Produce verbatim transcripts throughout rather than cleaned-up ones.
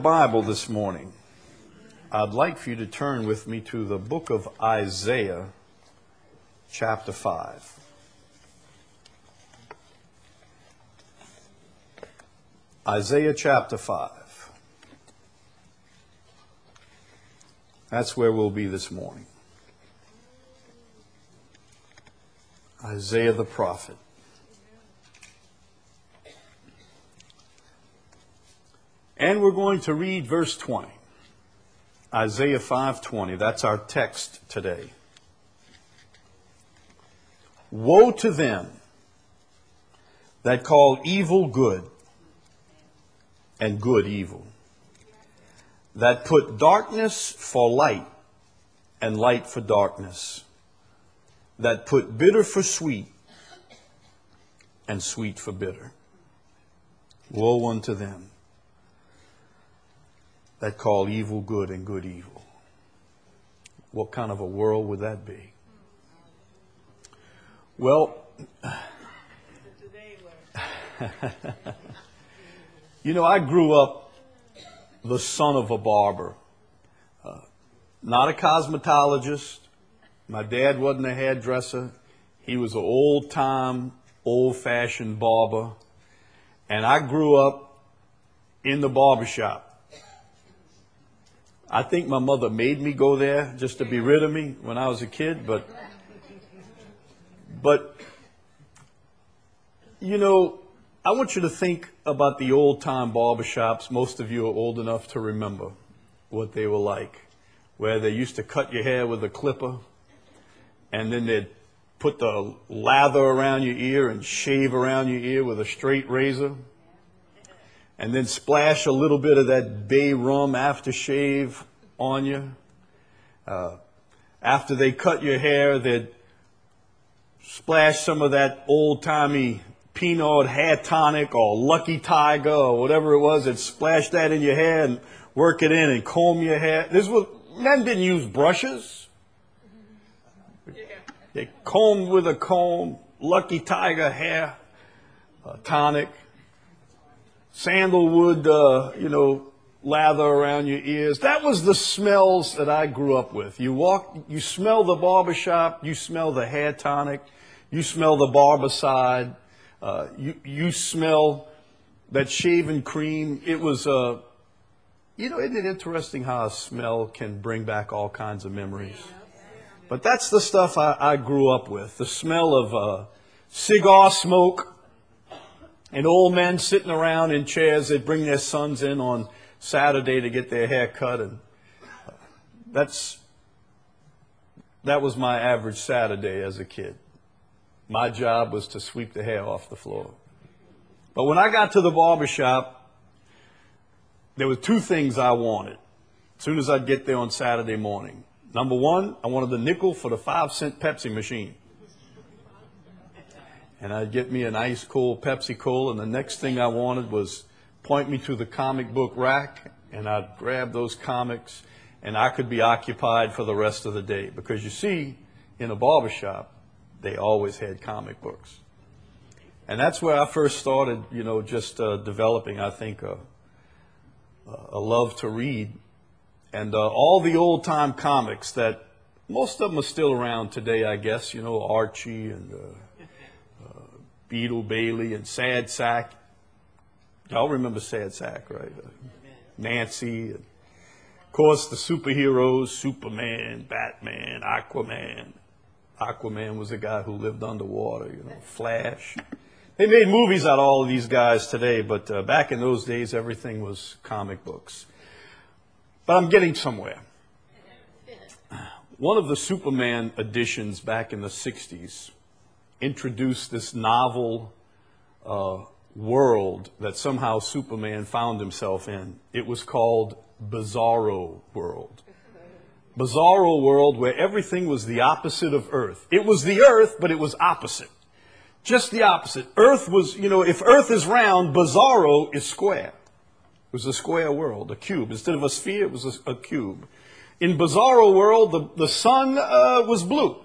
Bible this morning, I'd like for you to turn with me to the book of Isaiah, chapter five. Isaiah chapter five. That's where we'll be this morning. Isaiah the prophet. And we're going to read verse twenty. Isaiah five twenty. That's our text today. Woe to them that call evil good and good evil, that put darkness for light and light for darkness, that put bitter for sweet and sweet for bitter. Woe unto them that call evil good and good evil. What kind of a world would that be? Well, you know, I grew up the son of a barber, uh, not a cosmetologist. My dad wasn't a hairdresser. He was an old-time, old-fashioned barber. And I grew up in the barbershop. I think my mother made me go there just to be rid of me when I was a kid. But, but you know, I want you to think about the old-time barbershops. Most of you are old enough to remember what they were like, where they used to cut your hair with a clipper, and then they'd put the lather around your ear and shave around your ear with a straight razor, and then splash a little bit of that bay rum aftershave on you. Uh, after they cut your hair, they'd splash some of that old-timey Pinot hair tonic or Lucky Tiger or whatever it was. They'd splash that in your hair and work it in and comb your hair. This was, men didn't use brushes. They combed with a comb, Lucky Tiger hair uh, tonic. Sandalwood, uh, you know, lather around your ears. That was the smells that I grew up with. You walk, you smell the barbershop, you smell the hair tonic, you smell the barbicide, uh, you you smell that shaving cream. It was, uh, you know, isn't it interesting how a smell can bring back all kinds of memories? But that's the stuff I, I grew up with. The smell of uh, cigar smoke. And old men sitting around in chairs, they'd bring their sons in on Saturday to get their hair cut. And that's, that was my average Saturday as a kid. My job was to sweep the hair off the floor. But when I got to the barbershop, there were two things I wanted as soon as I'd get there on Saturday morning. Number one, I wanted the nickel for the five cent Pepsi machine. And I'd get me an ice cold Pepsi Cola, and the next thing I wanted was point me to the comic book rack, and I'd grab those comics, and I could be occupied for the rest of the day. Because you see, in a barbershop, they always had comic books. And that's where I first started, you know, just uh, developing, I think, a, a love to read. And uh, all the old-time comics that most of them are still around today, I guess, you know, Archie and Uh, Beetle Bailey and Sad Sack. Y'all remember Sad Sack, right? Uh, Nancy. And of course, the superheroes, Superman, Batman, Aquaman. Aquaman was a guy who lived underwater, you know, Flash. They made movies out of all of these guys today, but uh, back in those days, everything was comic books. But I'm getting somewhere. One of the Superman editions back in the sixties introduced this novel uh, world that somehow Superman found himself in. It was called Bizarro World. Bizarro World, where everything was the opposite of Earth. It was the Earth, but it was opposite. Just the opposite. Earth was, you know, if Earth is round, Bizarro is square. It was a square world, a cube. Instead of a sphere, it was a, a cube. In Bizarro World, the, the sun uh, was blue.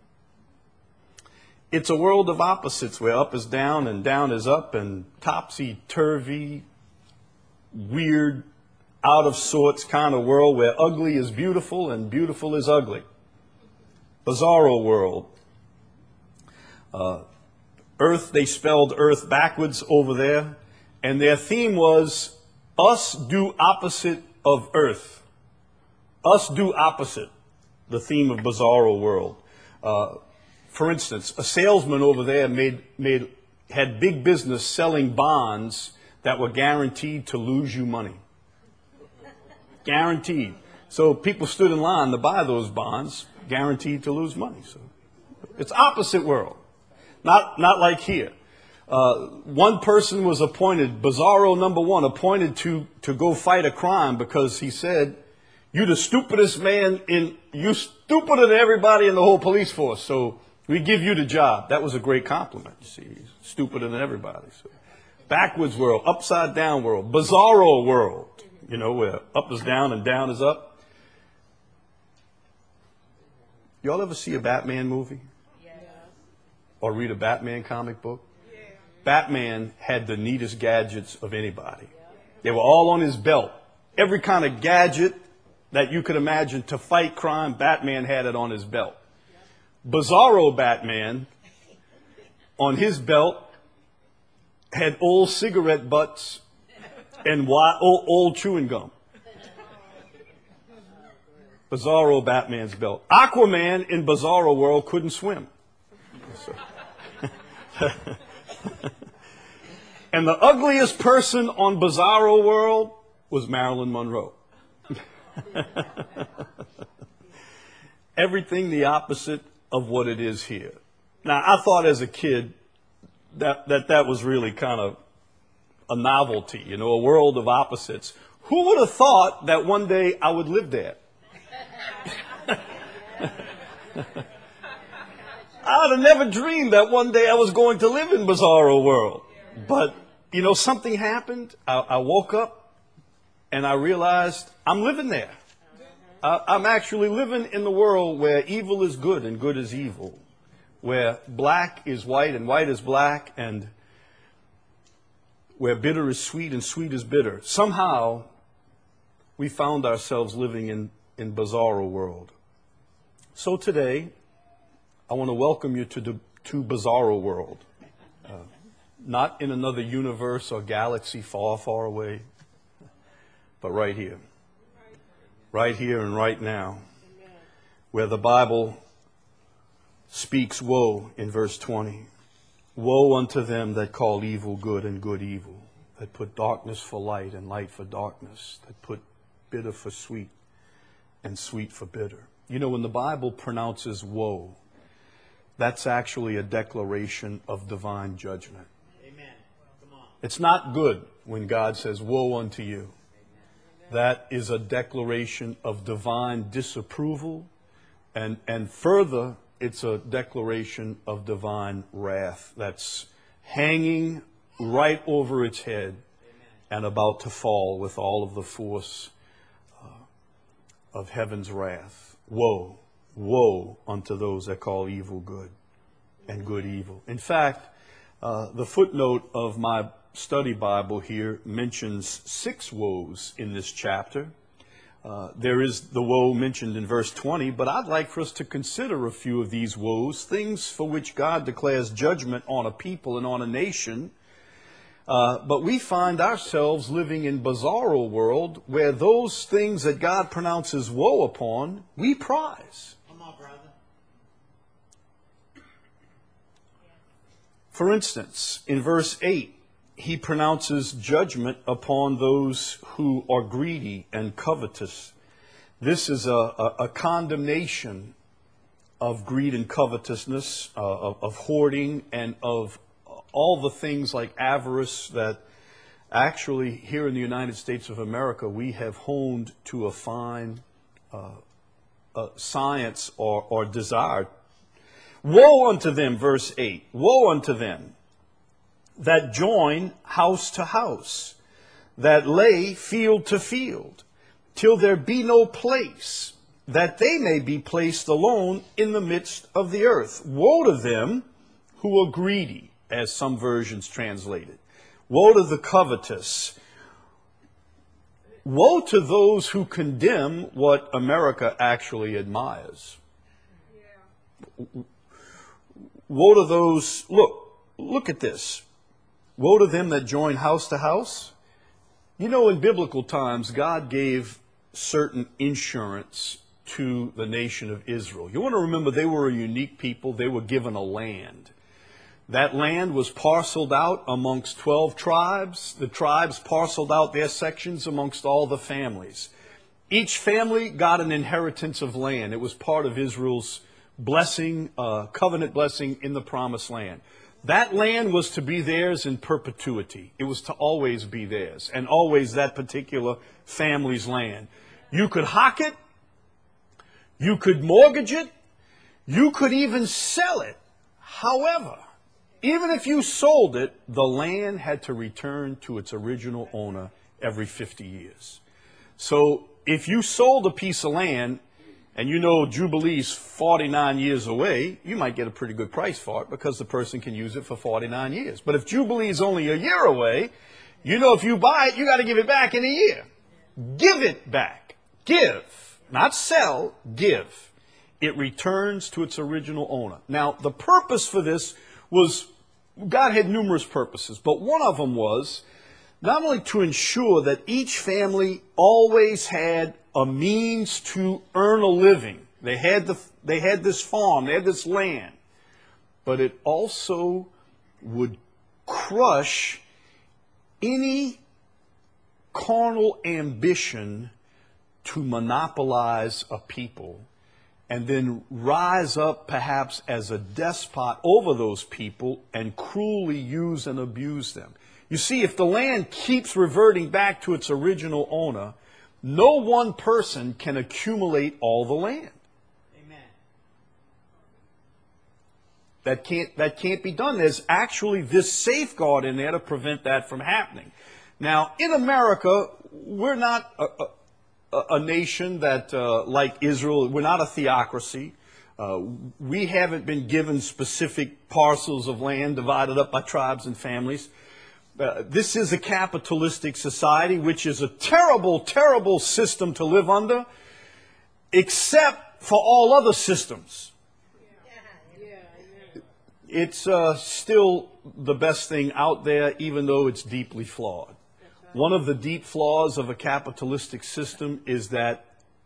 It's a world of opposites where up is down and down is up and topsy-turvy, weird, out of sorts kind of world where ugly is beautiful and beautiful is ugly. Bizarro world. Uh, earth, they spelled earth backwards over there. And their theme was us do opposite of earth. Us do opposite. The theme of Bizarro world. Uh, for instance, a salesman over there made, made, had big business selling bonds that were guaranteed to lose you money. Guaranteed. So people stood in line to buy those bonds, guaranteed to lose money. So it's opposite world. Not, not like here. Uh, one person was appointed, Bizarro number one, appointed to, to go fight a crime because he said, you the stupidest man in, you stupider than everybody in the whole police force. So we give you the job. That was a great compliment. You see, he's stupider than everybody. So backwards world, upside down world, Bizarro world, you know, where up is down and down is up. Y'all ever see a Batman movie? Yeah. Or read a Batman comic book? Yeah. Batman had the neatest gadgets of anybody. Yeah. They were all on his belt. Every kind of gadget that you could imagine to fight crime, Batman had it on his belt. Yeah. Bizarro Batman, on his belt, had old cigarette butts and wild, old, old chewing gum. Bizarro Batman's belt. Aquaman in Bizarro world couldn't swim. And the ugliest person on Bizarro world was Marilyn Monroe. Everything the opposite of what it is here. Now, I thought as a kid that that, that was really kind of a novelty, you know, a world of opposites. Who would have thought that one day I would live there? I'd have never dreamed that one day I was going to live in Bizarro world. But, you know, something happened. I, I woke up and I realized I'm living there. I, I'm actually living in the world where evil is good and good is evil. Where black is white and white is black, and where bitter is sweet and sweet is bitter. Somehow we found ourselves living in in Bizarro world. So today, I want to welcome you to the to Bizarro world. Uh, not in another universe or galaxy far, far away, but right here. Right here and right now. Where the Bible speaks woe in verse twenty. Woe unto them that call evil good and good evil, that put darkness for light and light for darkness, that put bitter for sweet and sweet for bitter. You know, when the Bible pronounces woe, that's actually a declaration of divine judgment. Amen. Come on. It's not good when God says, woe unto you. Amen. That is a declaration of divine disapproval, and, and further, it's a declaration of divine wrath that's hanging right over its head and about to fall with all of the force of heaven's wrath. Woe, woe unto those that call evil good and good evil. In fact, uh, the footnote of my study Bible here mentions six woes in this chapter. Uh, there is the woe mentioned in verse twenty, but I'd like for us to consider a few of these woes, things for which God declares judgment on a people and on a nation. Uh, but we find ourselves living in Bizarro world where those things that God pronounces woe upon, we prize. Come on, brother. For instance, in verse eight, he pronounces judgment upon those who are greedy and covetous. This is a, a, a condemnation of greed and covetousness, uh, of, of hoarding, and of all the things like avarice that actually here in the United States of America we have honed to a fine uh, uh, science or, or desire. Woe unto them, verse eight, woe unto them that join house to house, that lay field to field, till there be no place, that they may be placed alone in the midst of the earth. Woe to them who are greedy, as some versions translate it. Woe to the covetous. woe to those who condemn what America actually admires. Yeah. Woe to those, look, look at this. Woe to them that join house to house. You know, in biblical times, God gave certain insurance to the nation of Israel. You want to remember they were a unique people. They were given a land. That land was parceled out amongst twelve tribes. The tribes parceled out their sections amongst all the families. Each family got an inheritance of land. It was part of Israel's blessing, uh, covenant blessing in the promised land. That land was to be theirs in perpetuity. It was to always be theirs, and always that particular family's land. You could hock it. You could mortgage it. You could even sell it. However, even if you sold it, the land had to return to its original owner every fifty years. So if you sold a piece of land and you know Jubilee's forty-nine years away, you might get a pretty good price for it because the person can use it for forty-nine years. But if Jubilee is only a year away, you know if you buy it, you got to give it back in a year. Give it back. Give. Not sell, give. It returns to its original owner. Now, the purpose for this was, God had numerous purposes, but one of them was not only to ensure that each family always had a means to earn a living. They had the, they had this farm, they had this land, but it also would crush any carnal ambition to monopolize a people and then rise up perhaps as a despot over those people and cruelly use and abuse them. You see, if the land keeps reverting back to its original owner, no one person can accumulate all the land. Amen. That can't, that can't be done. There's actually this safeguard in there to prevent that from happening. Now, in America, we're not a, a a nation that, uh, like Israel, we're not a theocracy. Uh, we haven't been given specific parcels of land divided up by tribes and families. Uh, this is a capitalistic society, which is a terrible, terrible system to live under, except for all other systems. It's uh, still the best thing out there, even though it's deeply flawed. One of the deep flaws of a capitalistic system is that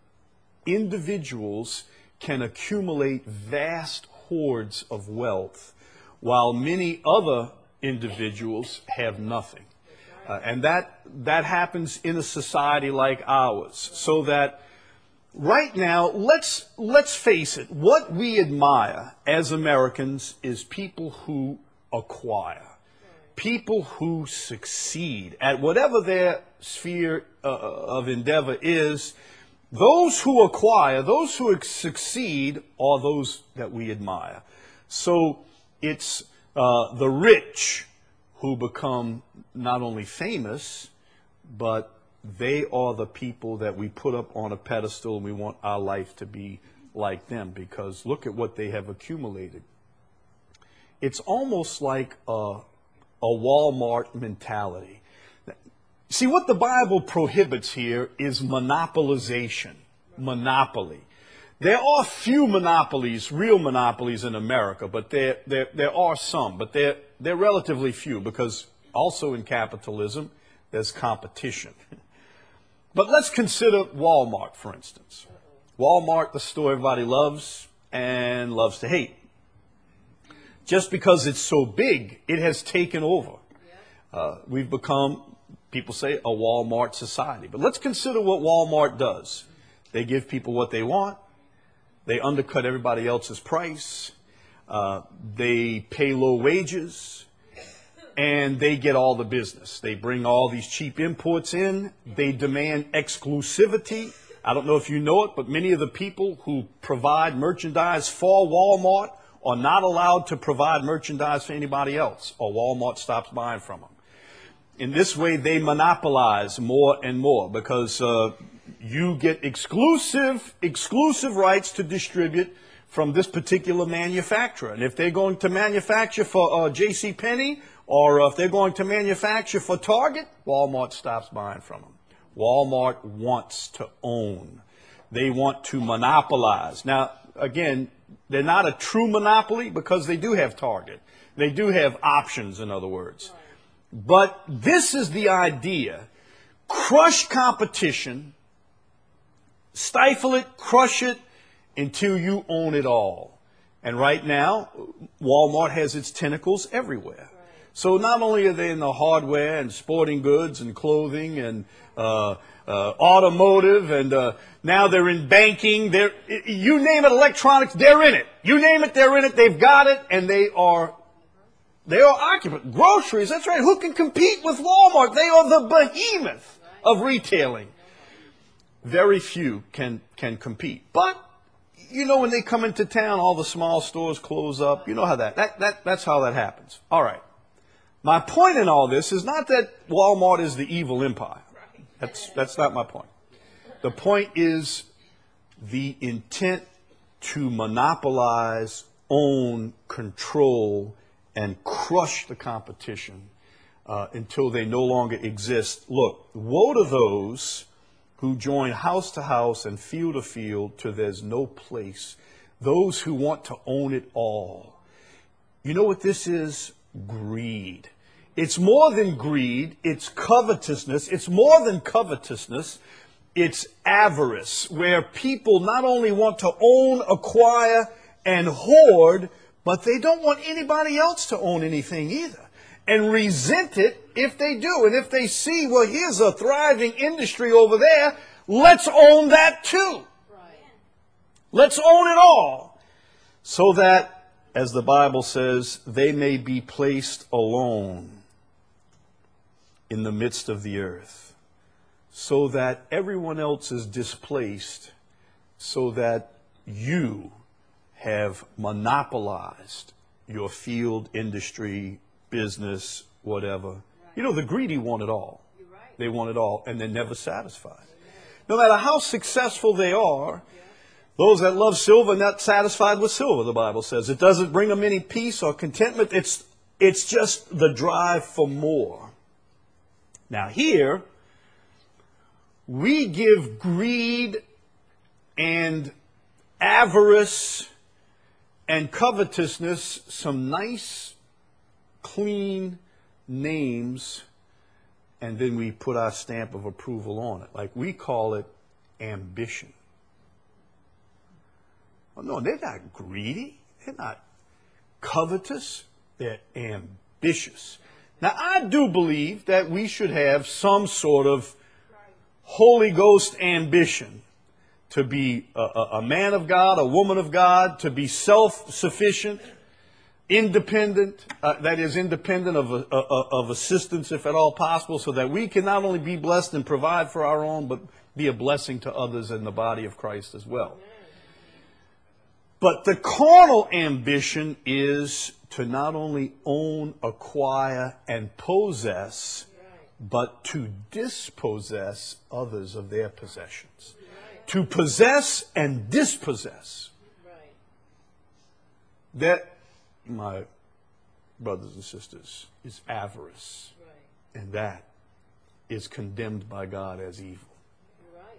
individuals can accumulate vast hordes of wealth while many other individuals have nothing. Uh, and that, that happens in a society like ours. So that right now, let's, let's face it, what we admire as Americans is people who acquire. People who succeed at whatever their sphere uh, of endeavor is. Those who acquire, those who succeed are those that we admire. So it's uh, the rich who become not only famous, but they are the people that we put up on a pedestal, and we want our life to be like them because look at what they have accumulated. It's almost like a A Walmart mentality. See, what the Bible prohibits here is monopolization, monopoly. There are few monopolies, real monopolies in America, but there, there, there are some, but they're, they're relatively few because also in capitalism, there's competition. But let's consider Walmart, for instance. Walmart, the store everybody loves and loves to hate. Just because it's so big, it has taken over. Uh, we've become, people say, a Walmart society. But let's consider what Walmart does. They give people what they want. They undercut everybody else's price. Uh, they pay low wages. And they get all the business. They bring all these cheap imports in. They demand exclusivity. I don't know if you know it, but many of the people who provide merchandise for Walmart are not allowed to provide merchandise for anybody else, or Walmart stops buying from them. In this way, they monopolize more and more because uh, you get exclusive, exclusive rights to distribute from this particular manufacturer. And if they're going to manufacture for uh, J C Penney, or uh, if they're going to manufacture for Target, Walmart stops buying from them. Walmart wants to own. They want to monopolize. Now, again, they're not a true monopoly because they do have Target. They do have options, in other words. But this is the idea. Crush competition, stifle it, crush it until you own it all. And right now, Walmart has its tentacles everywhere. So not only are they in the hardware and sporting goods and clothing and uh, uh, automotive, and uh, now they're in banking. They're, you name it, electronics, they're in it. You name it, they're in it. They've got it, and they are they are occupant. Groceries, that's right. Who can compete with Walmart? They are the behemoth of retailing. Very few can can compete. But you know, when they come into town, all the small stores close up. You know how that that that that's how that happens. All right. My point in all this is not that Walmart is the evil empire. That's, that's not my point. The point is the intent to monopolize, own, control, and crush the competition uh, until they no longer exist. Look, woe to those who join house to house and field to field till there's no place. Those who want to own it all. You know what this is? Greed. It's more than greed, it's covetousness. It's more than covetousness, it's avarice, where people not only want to own, acquire, and hoard, but they don't want anybody else to own anything either. And resent it if they do. And if they see, well, here's a thriving industry over there, let's own that too. Right. Let's own it all. So that, as the Bible says, they may be placed alone in the midst of the earth, so that everyone else is displaced, so that you have monopolized your field, industry, business, whatever. Right. You know, the greedy want it all. You're right. They want it all, and they're never satisfied. No matter how successful they are, yeah. Those that love silver are not satisfied with silver, the Bible says. It doesn't bring them any peace or contentment. It's, it's just the drive for more. Now here, we give greed and avarice and covetousness some nice, clean names, and then we put our stamp of approval on it. Like we call it ambition. Well, no, they're not greedy. They're not covetous. They're ambitious. Now, I do believe that we should have some sort of Holy Ghost ambition to be a, a, a man of God, a woman of God, to be self-sufficient, independent, uh, that is independent of, uh, of assistance if at all possible, so that we can not only be blessed and provide for our own, but be a blessing to others in the body of Christ as well. But the carnal ambition is to not only own, acquire, and possess, but to dispossess others of their possessions. Right. To possess and dispossess. Right. That, my brothers and sisters, is avarice. Right. And that is condemned by God as evil. Right.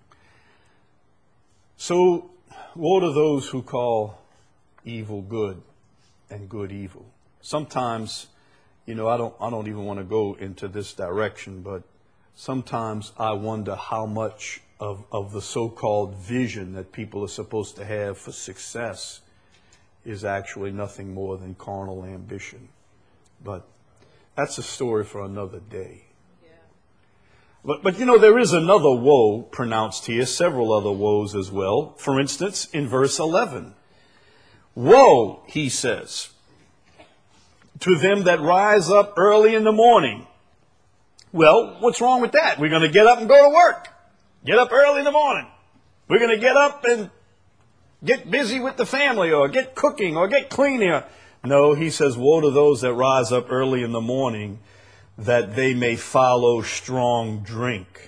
So, woe to those who call evil good and good evil. Sometimes, you know, I don't I don't even want to go into this direction, but sometimes I wonder how much of, of the so-called vision that people are supposed to have for success is actually nothing more than carnal ambition. But that's a story for another day. Yeah. But, but you know, there is another woe pronounced here, several other woes as well. For instance, in verse eleven. Woe, he says, to them that rise up early in the morning. Well, what's wrong with that? We're going to get up and go to work. Get up early in the morning. We're going to get up and get busy with the family or get cooking or get cleaning. No, he says, woe to those that rise up early in the morning, that they may follow strong drink,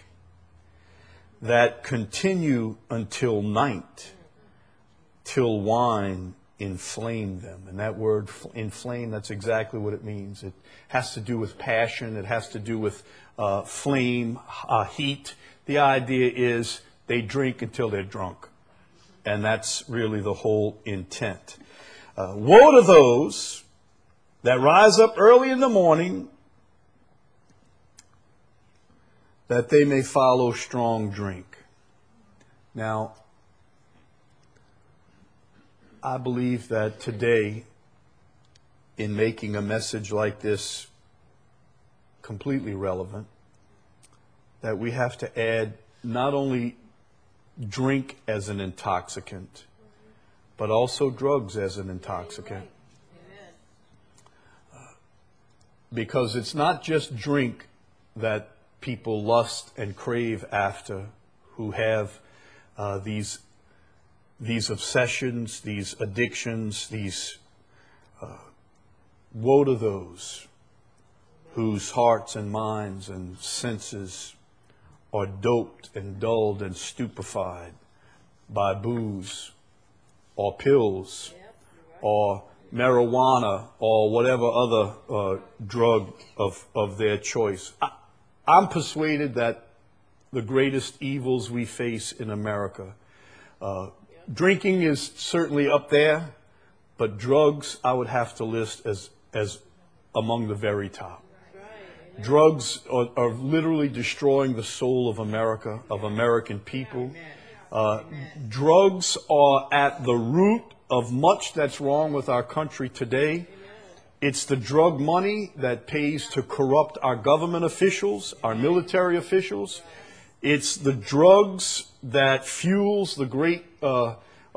that continue until night, till wine inflame them. And that word inflame, that's exactly what it means. It has to do with passion. It has to do with uh, flame, uh, heat. The idea is they drink until they're drunk. And that's really the whole intent. Uh, woe to those that rise up early in the morning that they may follow strong drink. Now, I believe that today, in making a message like this completely relevant, that we have to add not only drink as an intoxicant, but also drugs as an intoxicant. Uh, because it's not just drink that people lust and crave after who have uh, these these obsessions, these addictions, these uh, woe to those whose hearts and minds and senses are doped and dulled and stupefied by booze or pills or marijuana or whatever other uh, drug of, of their choice. I, I'm persuaded that the greatest evils we face in America, uh, drinking is certainly up there, but drugs I would have to list as, as among the very top. Drugs are, are literally destroying the soul of America, of American people. Uh, drugs are at the root of much that's wrong with our country today. It's the drug money that pays to corrupt our government officials, our military officials. It's the drugs that fuels the great uh, uh,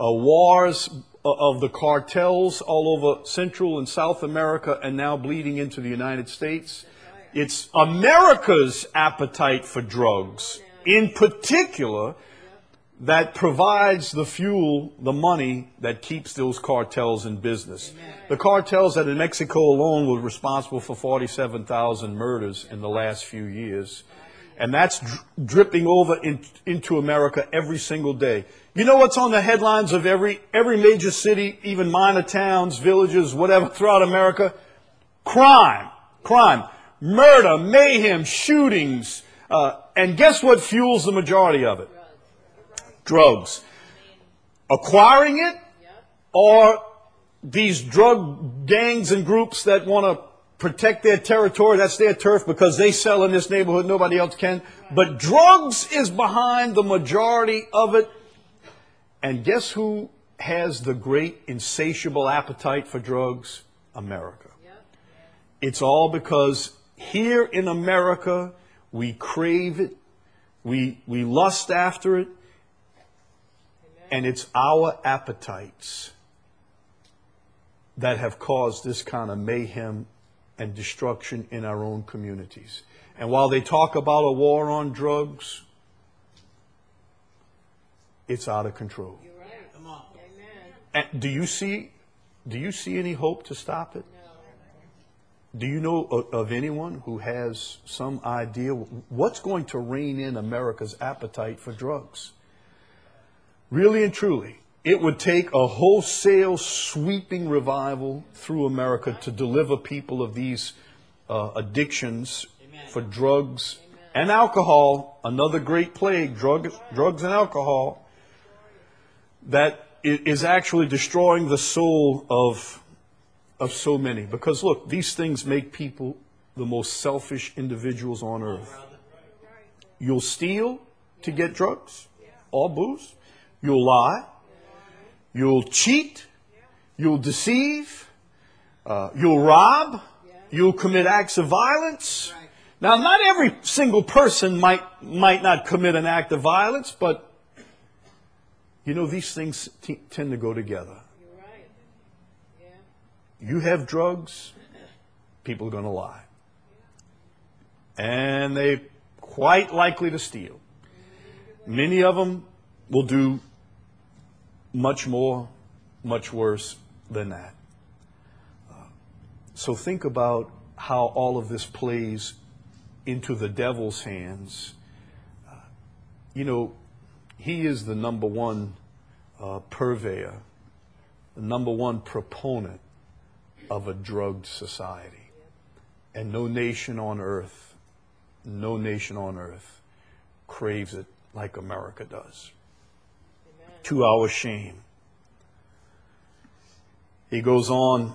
wars of the cartels all over Central and South America and now bleeding into the United States. It's America's appetite for drugs, in particular, that provides the fuel, the money that keeps those cartels in business. The cartels that in Mexico alone were responsible for forty-seven thousand murders in the last few years. And that's dri- dripping over in, into America every single day. You know what's on the headlines of every, every major city, even minor towns, villages, whatever, throughout America? Crime. Crime. Murder, mayhem, shootings. Uh, and guess what fuels the majority of it? Drugs. Acquiring it, or these drug gangs and groups that want to protect their territory, that's their turf because they sell in this neighborhood, nobody else can. But drugs is behind the majority of it. And guess who has the great insatiable appetite for drugs? America. It's all because here in America, we crave it, we, we lust after it, and it's our appetites that have caused this kind of mayhem and destruction in our own communities. And while they talk about a war on drugs, it's out of control. You're right. Come on. And do you see, do you see any hope to stop it? Do you know of, of anyone who has some idea what's going to rein in America's appetite for drugs? Really and truly, it would take a wholesale sweeping revival through America to deliver people of these uh, addictions for drugs and alcohol, another great plague, drug, drugs and alcohol, that is actually destroying the soul of, of so many. Because look, these things make people the most selfish individuals on earth. You'll steal to get drugs or booze. You'll lie. You'll cheat. You'll deceive. Uh, you'll rob. You'll commit acts of violence. Now, not every single person might might not commit an act of violence, but you know these things t- tend to go together. You're right. Yeah. You have drugs, people are going to lie, and they're quite likely to steal. Many of them will do much more, much worse than that. Uh, so think about how all of this plays into the devil's hands. Uh, you know, he is the number one uh, purveyor the number one proponent of a drugged society. And no nation on earth, no nation on earth craves it like America does. Amen. To our shame. He goes on,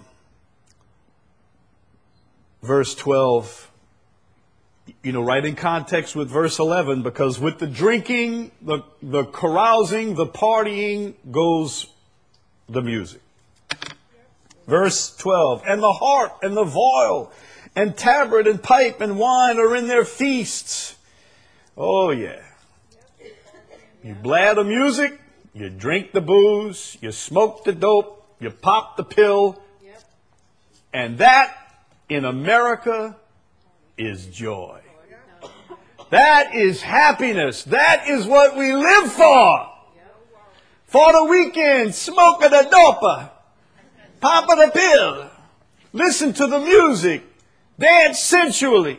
verse twelve, you know, right in context with verse eleven, because with the drinking, the, the carousing, the partying goes the music. Verse twelve, and the harp and the viol and tabret and pipe and wine are in their feasts. Oh yeah. You blare the music, you drink the booze, you smoke the dope, you pop the pill, and that in America is joy. That is happiness. That is what we live for. For the weekend, smoking the dopa, popping the pill, listen to the music, dance sensually.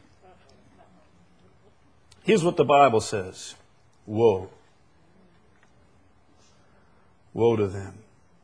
Here's what the Bible says. Woe. Woe to them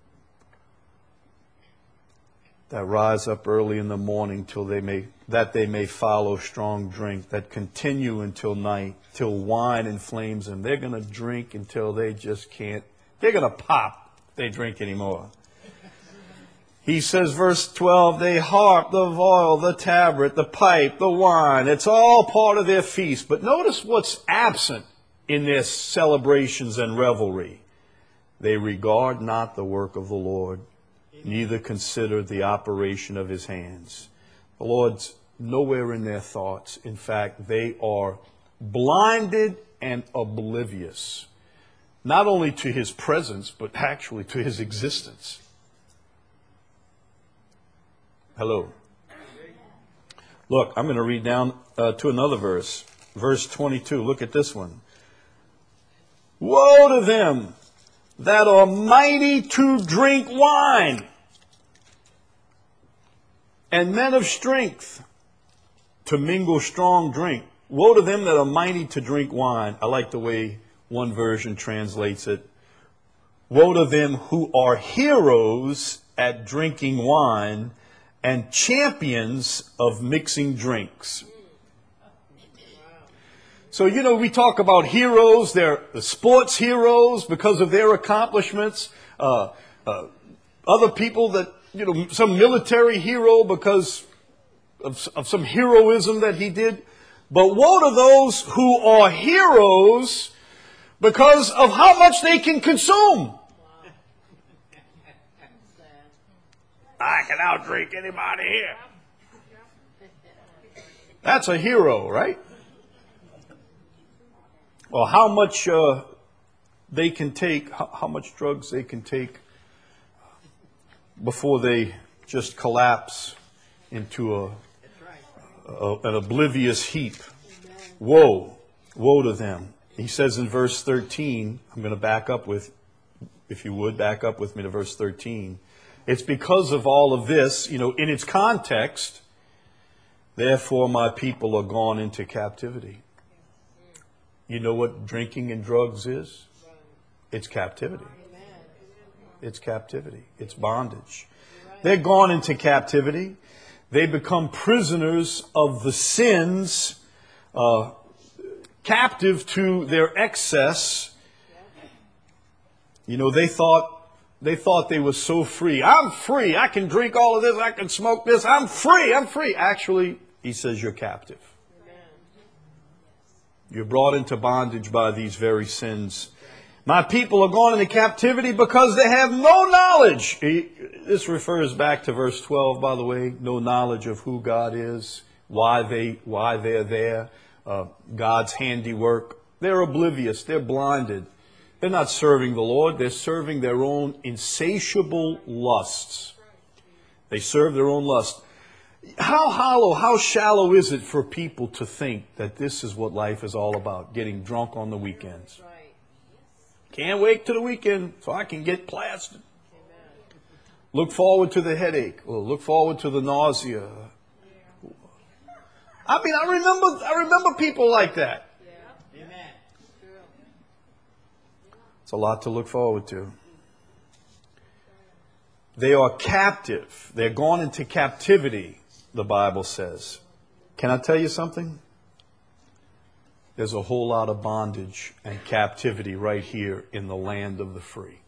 that rise up early in the morning till they may, that they may follow strong drink, that continue until night, till wine inflames them. They're going to drink until they just can't. They're going to pop if they drink anymore. He says, verse twelve, they harp, the viol, the tabret, the pipe, the wine. It's all part of their feast. But notice what's absent in their celebrations and revelry. They regard not the work of the Lord, neither consider the operation of his hands. The Lord's nowhere in their thoughts. In fact, they are blinded and oblivious, not only to his presence, but actually to his existence. Hello. Look, I'm going to read down uh, to another verse. Verse twenty-two. Look at this one. Woe to them that are mighty to drink wine, and men of strength to mingle strong drink. Woe to them that are mighty to drink wine. I like the way one version translates it. Woe to them who are heroes at drinking wine and champions of mixing drinks. So, you know, we talk about heroes. They're the sports heroes because of their accomplishments. Uh, uh, other people that, you know, some military hero because of, of some heroism that he did. But woe to those who are heroes because of how much they can consume. I can outdrink anybody here. That's a hero, right? Or how much uh, they can take, how, how much drugs they can take before they just collapse into a, a an oblivious heap. Woe, woe to them. He says in verse thirteen, I'm going to back up with, if you would, back up with me to verse thirteen. It's because of all of this, you know, in its context, therefore my people are gone into captivity. You know what drinking and drugs is? It's captivity. It's captivity. It's bondage. They're gone into captivity. They become prisoners of the sins, uh, captive to their excess. You know, they thought They thought they were so free. I'm free. I can drink all of this. I can smoke this. I'm free. I'm free. Actually, he says you're captive. You're brought into bondage by these very sins. My people are gone into captivity because they have no knowledge. This refers back to verse twelve, by the way. No knowledge of who God is, why they, why they're there, uh, God's handiwork. They're oblivious. They're blinded. They're not serving the Lord. They're serving their own insatiable lusts. They serve their own lust. How hollow, how shallow is it for people to think that this is what life is all about, getting drunk on the weekends? Can't wait to the weekend so I can get plastered. Look forward to the headache, or look forward to the nausea. I mean, I remember, I remember people like that. It's a lot to look forward to. They are captive. They're gone into captivity, the Bible says. Can I tell you something? There's a whole lot of bondage and captivity right here in the land of the free.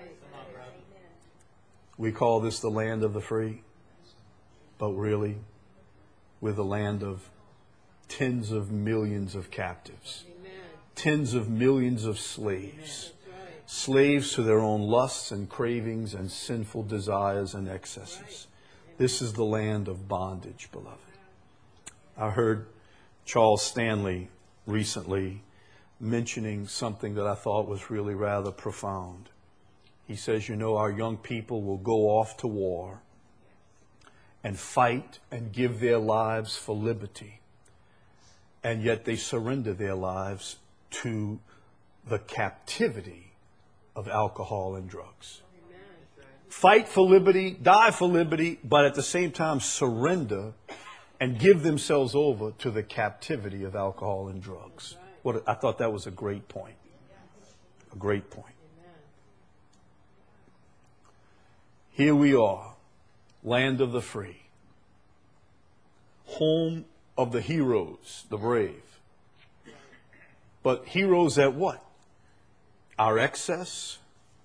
We call this the land of the free, but really, we're the land of tens of millions of captives, tens of millions of slaves, slaves to their own lusts and cravings and sinful desires and excesses. This is the land of bondage, beloved. I heard Charles Stanley recently mentioning something that I thought was really rather profound. He says, you know, our young people will go off to war and fight and give their lives for liberty, and yet they surrender their lives to the captivity of alcohol and drugs. Fight for liberty, die for liberty, but at the same time surrender and give themselves over to the captivity of alcohol and drugs. What I thought that was a great point. A great point. Here we are, land of the free, home of the heroes, the brave. But heroes at what? Our excess?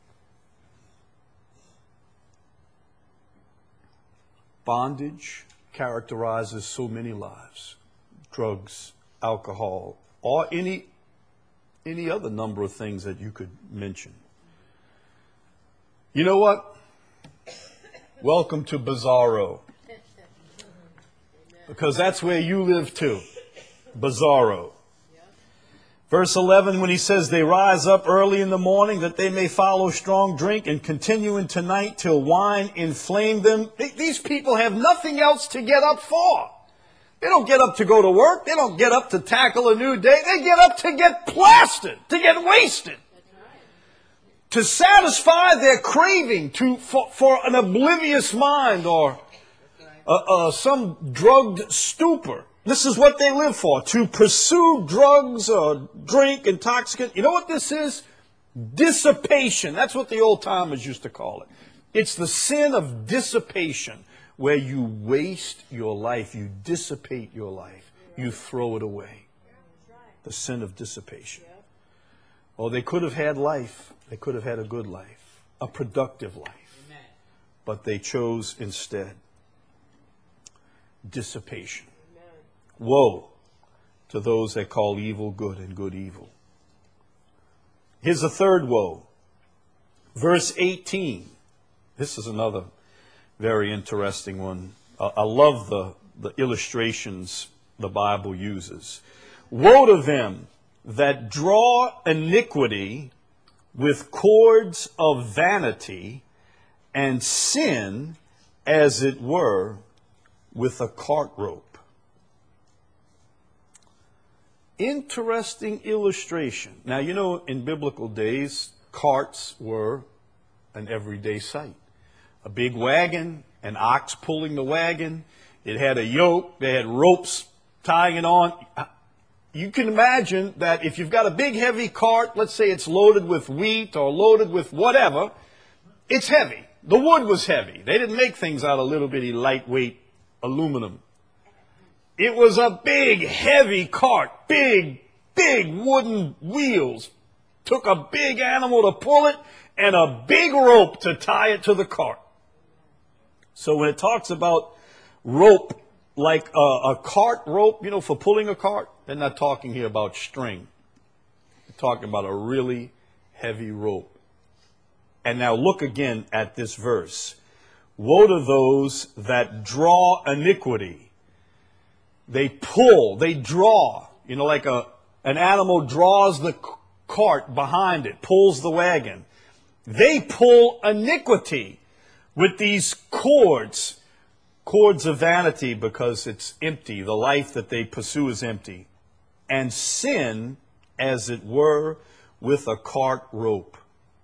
Bondage characterizes so many lives. Drugs, alcohol, or any, any other number of things that you could mention. You know what? Welcome to Bizarro. Because that's where you live too. Bizarro. Verse eleven, when he says, they rise up early in the morning that they may follow strong drink and continue into night till wine inflame them. These people have nothing else to get up for. They don't get up to go to work. They don't get up to tackle a new day. They get up to get plastered, to get wasted. To satisfy their craving to for, for an oblivious mind or uh, uh, some drugged stupor. This is what they live for, to pursue drugs or drink, intoxicant. You know what this is? Dissipation. That's what the old timers used to call it. It's the sin of dissipation, where you waste your life, you dissipate your life, you throw it away. The sin of dissipation. Or they could have had life. They could have had a good life, a productive life. But they chose instead dissipation. Woe to those that call evil good and good evil. Here's a third woe. Verse eighteen. This is another very interesting one. I love the, the illustrations the Bible uses. Woe to them that draw iniquity with cords of vanity and sin, as it were, with a cart rope. Interesting illustration. Now, you know, in biblical days, carts were an everyday sight. A big wagon, an ox pulling the wagon. It had a yoke. They had ropes tying it on. You can imagine that if you've got a big heavy cart, let's say it's loaded with wheat or loaded with whatever, it's heavy. The wood was heavy. They didn't make things out of little bitty lightweight aluminum. It was a big, heavy cart, big, big wooden wheels. Took a big animal to pull it and a big rope to tie it to the cart. So when it talks about rope, like a, a cart rope, you know, for pulling a cart, they're not talking here about string. They're talking about a really heavy rope. And now look again at this verse. Woe to those that draw iniquity. They pull, they draw, you know, like a an animal draws the cart behind it, pulls the wagon. They pull iniquity with these cords, cords of vanity, because it's empty. The life that they pursue is empty. And sin, as it were, with a cart rope.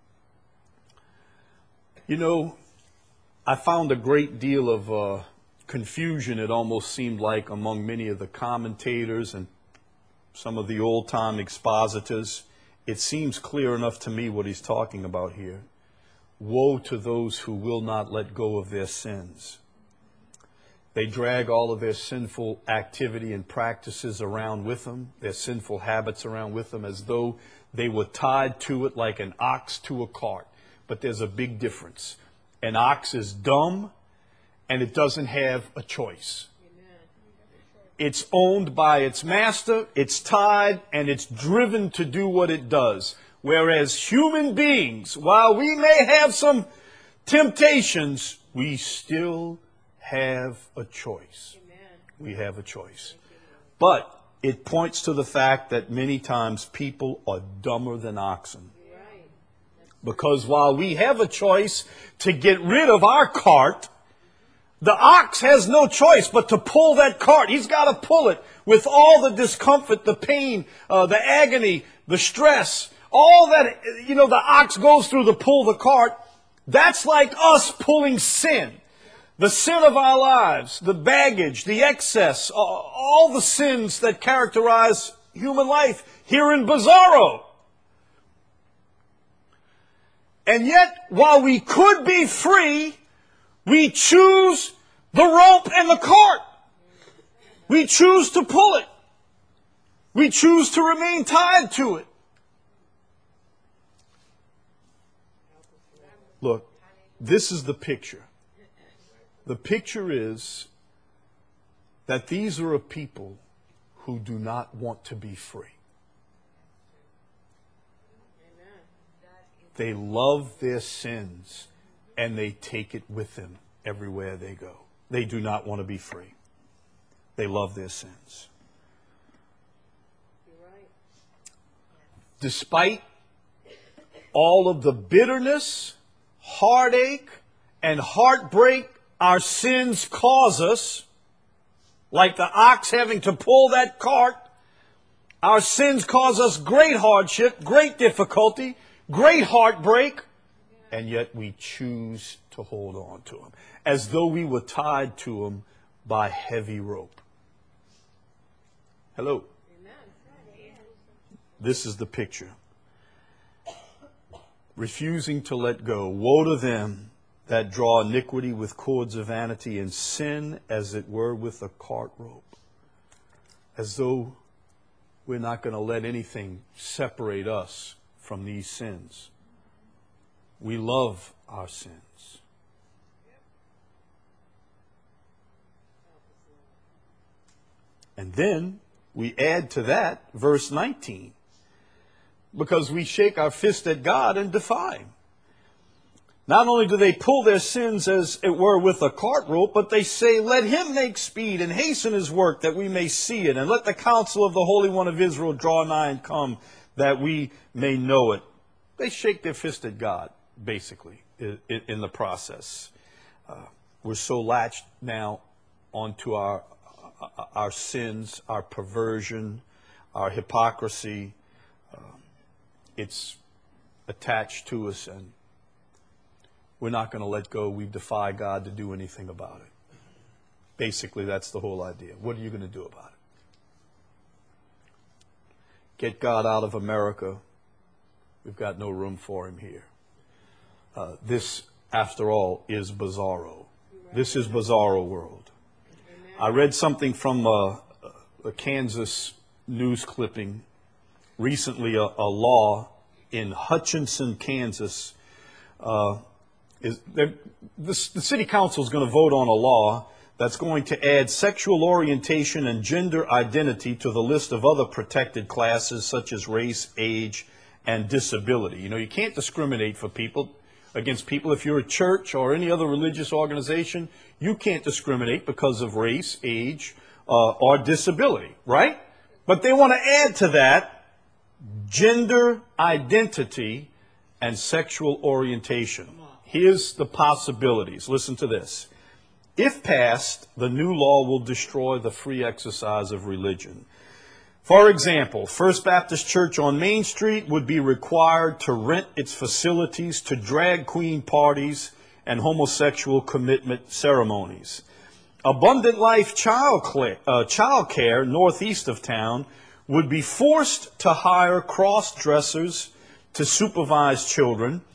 You know, I found a great deal of uh, confusion, it almost seemed like, among many of the commentators and some of the old-time expositors. It seems clear enough to me what he's talking about here. woe to those who will not let go of their sins. They drag all of their sinful activity and practices around with them, their sinful habits around with them, as though they were tied to it like an ox to a cart. But there's a big difference. An ox is dumb, and it doesn't have a choice. It's owned by its master, it's tied, and it's driven to do what it does. Whereas human beings, while we may have some temptations, we still have a choice. We have a choice. But it points to the fact that many times people are dumber than oxen. Because while we have a choice to get rid of our cart, the ox has no choice but to pull that cart. He's got to pull it with all the discomfort, the pain, uh, the agony, the stress, all that, you know, the ox goes through to pull the cart. That's like us pulling sin. The sin of our lives, the baggage, the excess, all the sins that characterize human life here in Bizarro. And yet, while we could be free, we choose the rope and the cart. We choose to pull it. We choose to remain tied to it. Look, this is the picture. The picture is that these are a people who do not want to be free. They love their sins, and they take it with them everywhere they go. They do not want to be free. They love their sins. Despite all of the bitterness, heartache, and heartbreak our sins cause us, like the ox having to pull that cart, our sins cause us great hardship, great difficulty, great heartbreak, and yet we choose to hold on to them, as though we were tied to them by heavy rope. Hello. This is the picture. Refusing to let go. Woe to them that draw iniquity with cords of vanity, and sin as it were with a cart rope. As though we're not going to let anything separate us from these sins. We love our sins. And then we add to that verse nineteen. Because we shake our fist at God and defy Him. Not only do they pull their sins as it were with a cart rope, but they say, let Him make speed and hasten His work that we may see it. And let the counsel of the Holy One of Israel draw nigh and come that we may know it. They shake their fist at God, basically, in, in the process. Uh, we're so latched now onto our, our sins, our perversion, our hypocrisy. Uh, it's attached to us, and we're not going to let go. We defy God to do anything about it. Basically, that's the whole idea. What are you going to do about it? Get God out of America. We've got no room for Him here. Uh, this, after all, is Bizarro. This is Bizarro world. I read something from a, a Kansas news clipping recently. A, a law in Hutchinson, Kansas, uh, is the, the city council is going to vote on a law that's going to add sexual orientation and gender identity to the list of other protected classes such as race, age, and disability. You know, you can't discriminate for people against people. If you're a church or any other religious organization, you can't discriminate because of race, age, uh, or disability, right? But they want to add to that gender identity and sexual orientation. Here's the possibilities. Listen to this. If passed, the new law will destroy the free exercise of religion. For example, First Baptist Church on Main Street would be required to rent its facilities to drag queen parties and homosexual commitment ceremonies. Abundant Life Child uh, Child Care, northeast of town, would be forced to hire cross-dressers to supervise children,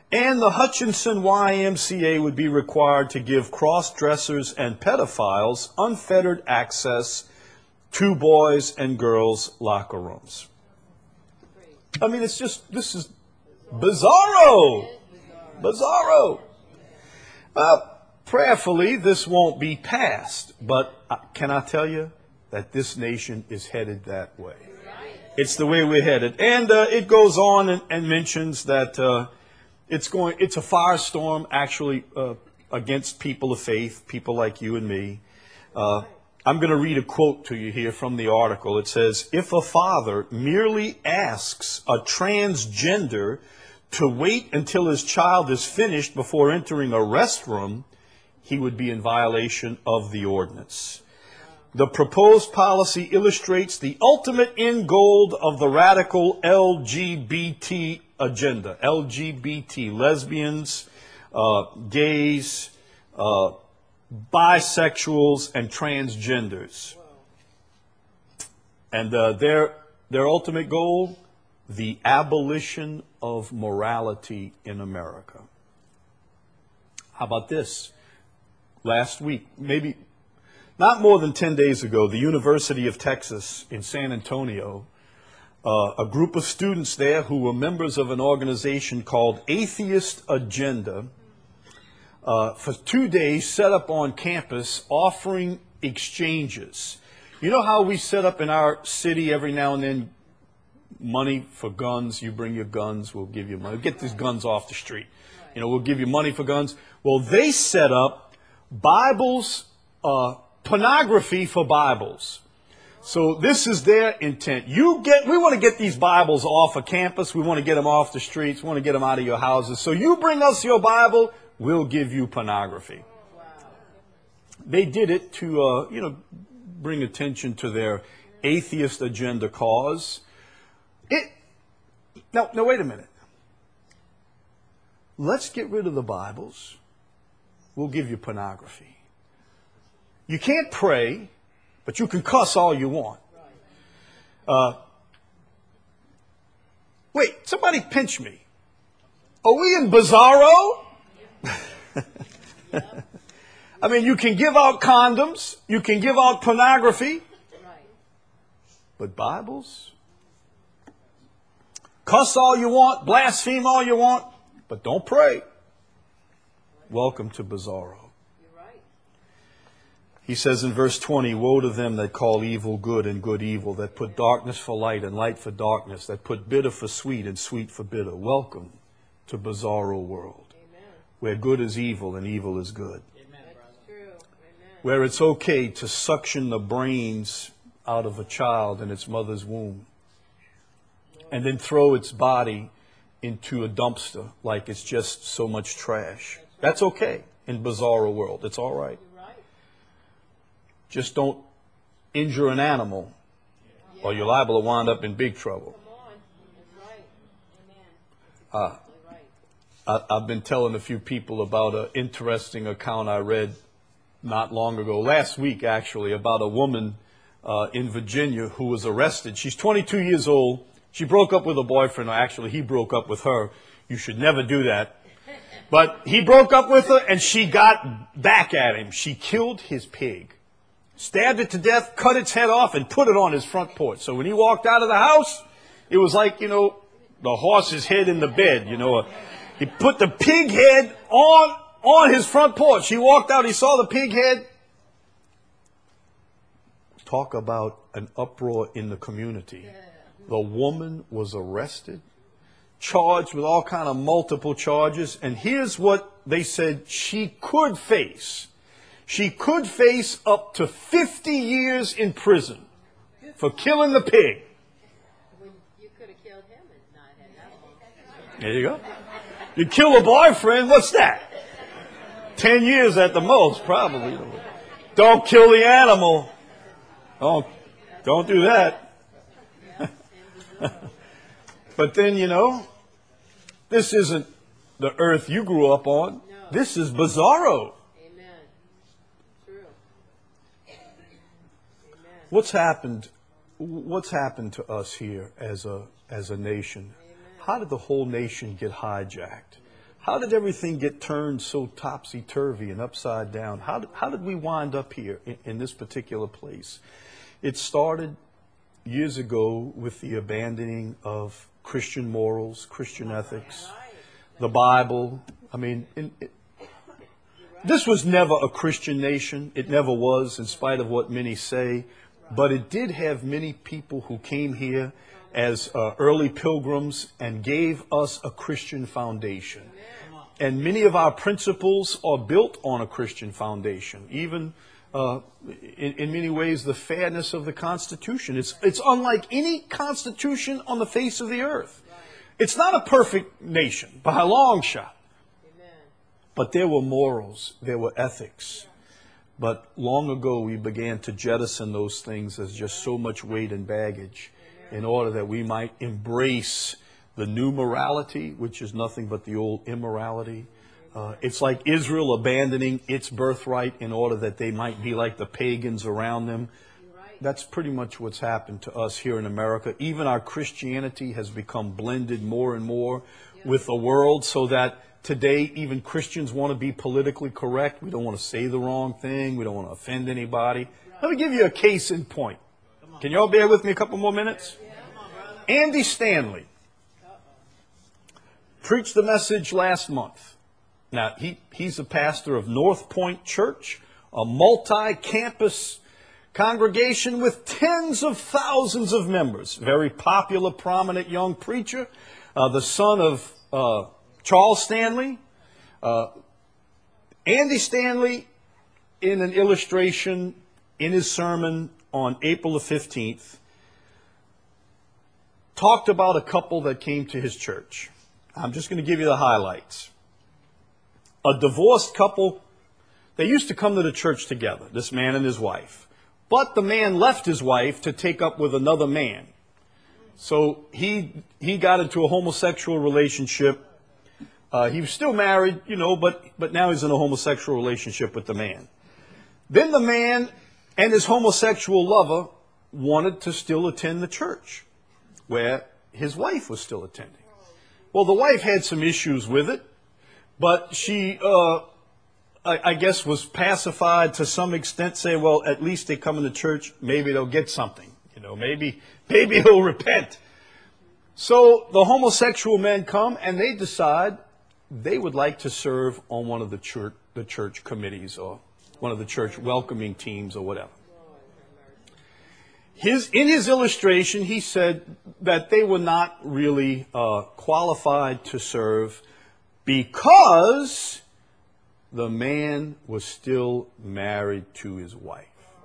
And the Hutchinson Y M C A would be required to give cross-dressers and pedophiles unfettered access to boys and girls' locker rooms. I mean, it's just, this is bizarro. Bizarro. Uh, prayerfully, this won't be passed. But uh, can I tell you that this nation is headed that way? It's the way we're headed. And uh, it goes on and, and mentions that uh, it's going. It's a firestorm, actually, uh, against people of faith, people like you and me. Uh, I'm going to read a quote to you here from the article. It says, if a father merely asks a transgender to wait until his child is finished before entering a restroom, he would be in violation of the ordinance. The proposed policy illustrates the ultimate end goal of the radical L G B T agenda. L G B T, lesbians, uh, gays, uh, bisexuals, and transgenders. And uh, their, their ultimate goal, the abolition of morality in America. How about this? Last week, maybe not more than ten days ago, the University of Texas in San Antonio, uh, a group of students there who were members of an organization called Atheist Agenda, uh, for two days set up on campus offering exchanges. You know how we set up in our city every now and then money for guns? You bring your guns, we'll give you money. Get these guns off the street. You know, we'll give you money for guns. Well, they set up Bibles, uh, pornography for Bibles. So this is their intent. You get, we want to get these Bibles off of campus. We want to get them off the streets. We want to get them out of your houses. So you bring us your Bible, we'll give you pornography. They did it to, uh, you know, bring attention to their atheist agenda cause. It, now, now, wait a minute. Let's get rid of the Bibles. We'll give you pornography. You can't pray, but you can cuss all you want. Uh, wait, somebody pinch me. Are we in Bizarro? I mean, you can give out condoms, you can give out pornography, but Bibles? Cuss all you want, blaspheme all you want, but don't pray. Welcome to Bizarro. He says in verse twenty, woe to them that call evil good and good evil, that put darkness for light and light for darkness, that put bitter for sweet and sweet for bitter. Welcome to Bizarro world, Amen. Where good is evil and evil is good. Amen. That's true. Amen. Where it's okay to suction the brains out of a child in its mother's womb and then throw its body into a dumpster like it's just so much trash. That's okay in Bizarro world. It's all right. Just don't injure an animal, or you're liable to wind up in big trouble. Uh, I, I've been telling a few people about an interesting account I read not long ago, last week actually, about a woman uh, in Virginia who was arrested. She's twenty-two years old. She broke up with a boyfriend, or actually he broke up with her. You should never do that. But he broke up with her and she got back at him. She killed his pig. Stabbed it to death, cut its head off, and put it on his front porch. So when he walked out of the house, it was like, you know, the horse's head in the bed, you know. He put the pig head on, on his front porch. He walked out, he saw the pig head. Talk about an uproar in the community. The woman was arrested, charged with all kind of multiple charges. And here's what they said she could face. She could face up to fifty years in prison for killing the pig. Well, you could have killed him and not had that long. There you go. You kill a boyfriend, what's that? Ten years at the most, probably. Don't kill the animal. Don't, don't do that. But then, you know, this isn't the earth you grew up on. This is Bizarro. What's happened? What's happened to us here as a as a nation? How did the whole nation get hijacked? How did everything get turned so topsy-turvy and upside down? How did, how did we wind up here in, in this particular place? It started years ago with the abandoning of Christian morals, Christian ethics, the Bible. I mean, in, it, this was never a Christian nation. It never was, in spite of what many say. But it did have many people who came here as uh, early pilgrims and gave us a Christian foundation. And many of our principles are built on a Christian foundation. Even uh, in, in many ways, the fairness of the Constitution. It's, it's unlike any constitution on the face of the earth. It's not a perfect nation by a long shot. But there were morals, there were ethics. But long ago we began to jettison those things as just so much weight and baggage in order that we might embrace the new morality, which is nothing but the old immorality. Uh, it's like Israel abandoning its birthright in order that they might be like the pagans around them. That's pretty much what's happened to us here in America. Even our Christianity has become blended more and more with the world, so that today even Christians want to be politically correct. We don't want to say the wrong thing. We don't want to offend anybody. Let me give you a case in point. Can you all bear with me a couple more minutes? Andy Stanley preached the message last month. Now, he, he's a pastor of North Point Church, a multi-campus congregation with tens of thousands of members. Very popular, prominent young preacher, uh, the son of uh, Charles Stanley. Uh, Andy Stanley, in an illustration in his sermon on April the fifteenth, talked about a couple that came to his church. I'm just going to give you the highlights. A divorced couple, they used to come to the church together, this man and his wife. But the man left his wife to take up with another man. So he he got into a homosexual relationship. Uh, he was still married, you know, but, but now he's in a homosexual relationship with the man. Then the man and his homosexual lover wanted to still attend the church where his wife was still attending. Well, the wife had some issues with it, but she, uh, I, I guess, was pacified to some extent, say, well, at least they come into church, maybe they'll get something. You know, maybe, maybe he'll repent. So the homosexual men come and they decide they would like to serve on one of the church, the church committees or one of the church welcoming teams or whatever. His, in his illustration, he said that they were not really uh, qualified to serve because the man was still married to his wife.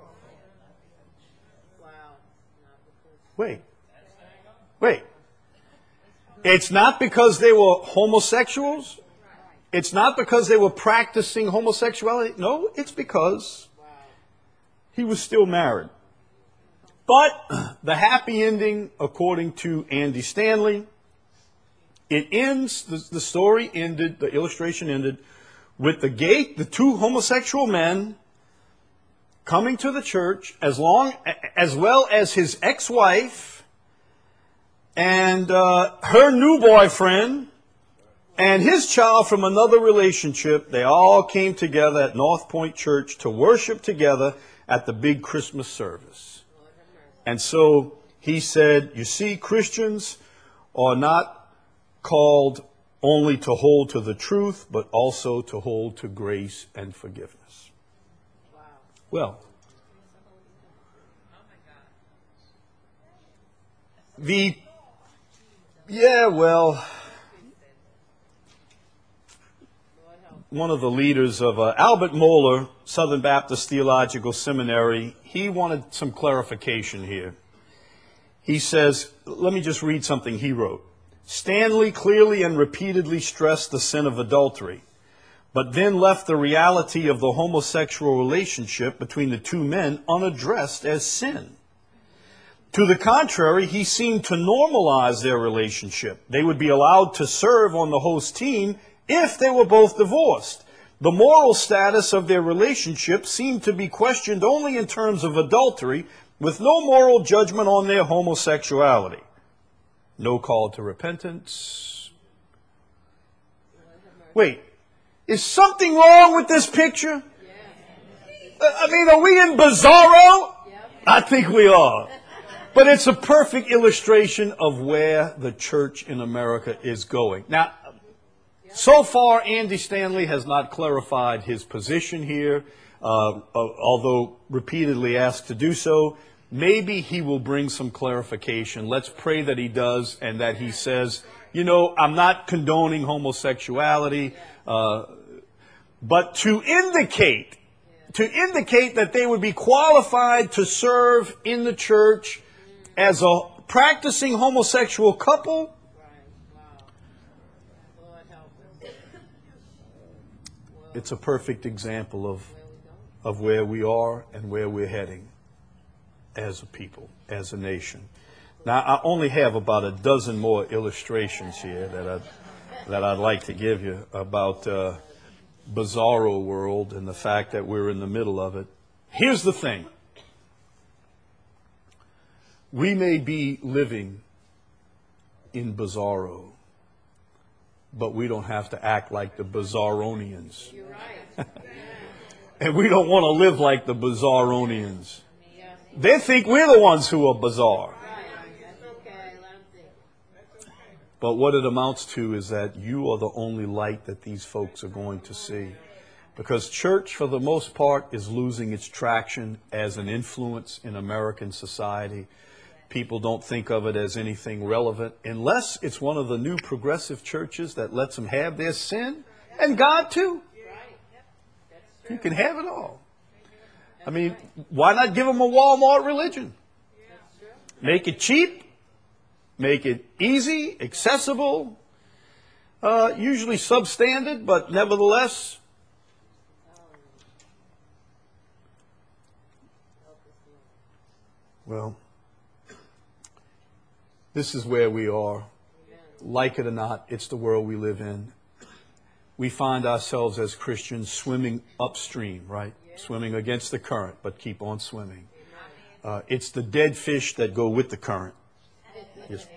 Wow. Wait. Wait. It's not because they were homosexuals. It's not because they were practicing homosexuality. No, it's because he was still married. But the happy ending, according to Andy Stanley, it ends, the, the story ended, the illustration ended, with the gay, the two homosexual men coming to the church, as long, as well as his ex-wife and uh, her new boyfriend and his child from another relationship. They all came together at North Point Church to worship together at the big Christmas service. And so he said, you see, Christians are not called only to hold to the truth, but also to hold to grace and forgiveness. Wow. Well, the, yeah, well, one of the leaders of uh, Albert Mohler, Southern Baptist Theological Seminary, he wanted some clarification here. He says, let me just read something he wrote. Stanley clearly and repeatedly stressed the sin of adultery, but then left the reality of the homosexual relationship between the two men unaddressed as sin. To the contrary, he seemed to normalize their relationship. They would be allowed to serve on the host team if they were both divorced. The moral status of their relationship seemed to be questioned only in terms of adultery, with no moral judgment on their homosexuality. No call to repentance. Wait, is something wrong with this picture? Uh, I mean, are we in Bizarro? I think we are. But it's a perfect illustration of where the church in America is going. Now, so far, Andy Stanley has not clarified his position here, uh, although repeatedly asked to do so. Maybe he will bring some clarification. Let's pray that he does and that he says, you know, I'm not condoning homosexuality, uh, but to indicate, to indicate that they would be qualified to serve in the church as a practicing homosexual couple. It's a perfect example of, of where we are and where we're heading as a people, as a nation. Now, I only have about a dozen more illustrations here that I'd, that I'd like to give you about uh, Bizarro world and the fact that we're in the middle of it. Here's the thing. We may be living in Bizarro, but we don't have to act like the Bizarronians. You're right. And we don't want to live like the Bizarronians. They think we're the ones who are bizarre. But what it amounts to is that you are the only light that these folks are going to see. Because church, for the most part, is losing its traction as an influence in American society. People don't think of it as anything relevant unless it's one of the new progressive churches that lets them have their sin and God too. You can have it all. I mean, why not give them a Walmart religion? Make it cheap, make it easy, accessible, uh, usually substandard, but nevertheless. Well, this is where we are. Like it or not, it's the world we live in. We find ourselves as Christians swimming upstream, right? Swimming against the current, but keep on swimming. Uh, it's the dead fish that go with the current. Just,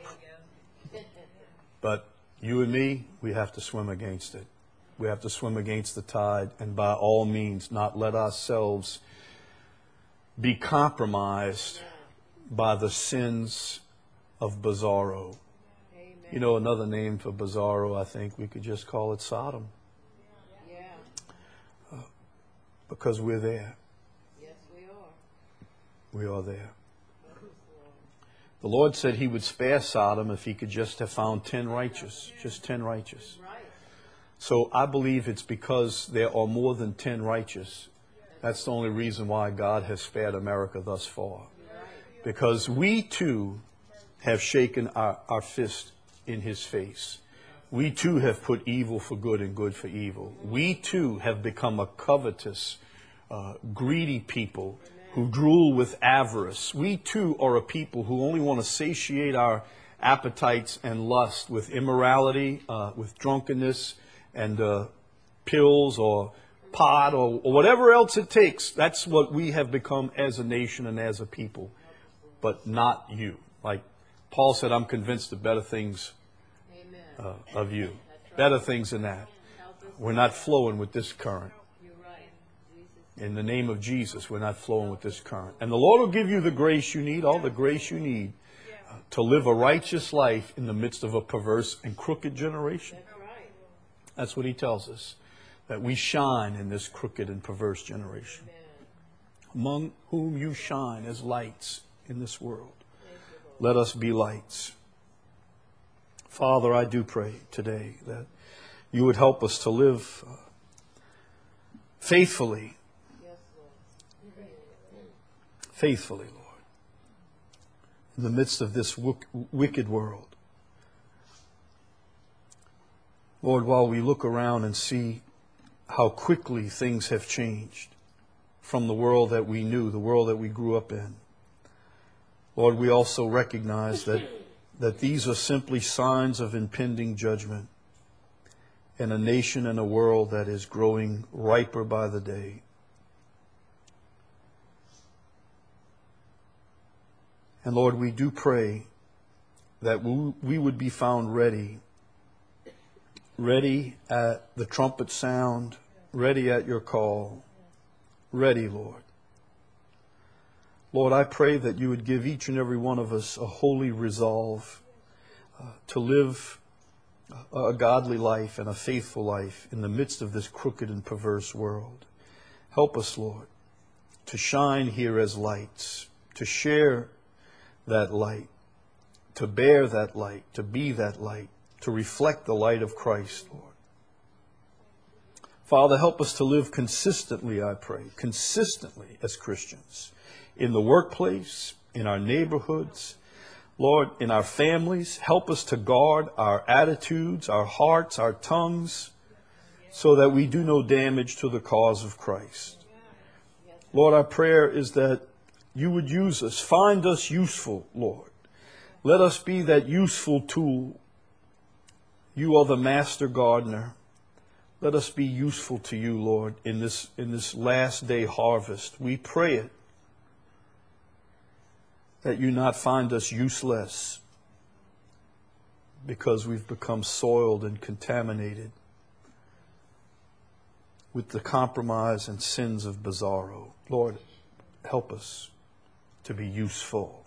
but you and me, we have to swim against it. We have to swim against the tide, and by all means not let ourselves be compromised by the sins of Bizarro. Amen. You know, another name for Bizarro, I think we could just call it Sodom. Yeah. Uh, because we're there. Yes, we are. We are there. The Lord said he would spare Sodom if he could just have found ten righteous. Just ten righteous. Right. So I believe it's because there are more than ten righteous. That's the only reason why God has spared America thus far. Because we too have shaken our, our fist in his face. We too have put evil for good and good for evil. We too have become a covetous, uh, greedy people who drool with avarice. We too are a people who only want to satiate our appetites and lust with immorality, uh, with drunkenness and uh, pills or pot or, or whatever else it takes. That's what we have become as a nation and as a people. But not you. Like Paul said, I'm convinced of better things uh, of you. Better things than that. We're not flowing with this current. In the name of Jesus, we're not flowing with this current. And the Lord will give you the grace you need, all the grace you need uh, to live a righteous life in the midst of a perverse and crooked generation. That's what he tells us. That we shine in this crooked and perverse generation. Among whom you shine as lights in this world. Let us be lights. Father, I do pray today that you would help us to live uh, faithfully. Faithfully, Lord. In the midst of this w- wicked world. Lord, while we look around and see how quickly things have changed from the world that we knew, the world that we grew up in. Lord, we also recognize that, that these are simply signs of impending judgment in a nation and a world that is growing riper by the day. And Lord, we do pray that we, we would be found ready ready at the trumpet sound, ready at your call, ready, Lord. Lord, I pray that you would give each and every one of us a holy resolve uh, to live a godly life and a faithful life in the midst of this crooked and perverse world. Help us, Lord, to shine here as lights, to share that light, to bear that light, to be that light, to reflect the light of Christ, Lord. Father, help us to live consistently, I pray, consistently as Christians, in the workplace, in our neighborhoods, Lord, in our families. Help us to guard our attitudes, our hearts, our tongues, so that we do no damage to the cause of Christ. Lord, our prayer is that you would use us, find us useful, Lord. Let us be that useful tool. You are the master gardener. Let us be useful to you, Lord, in this, in this last day harvest. We pray it, that you not find us useless because we've become soiled and contaminated with the compromise and sins of Bizarro. Lord, help us to be useful.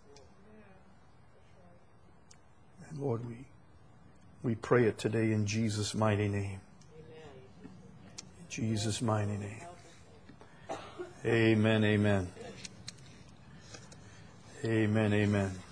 And Lord, we, we pray it today in Jesus' mighty name. In Jesus' mighty name. Amen, amen. Amen, amen.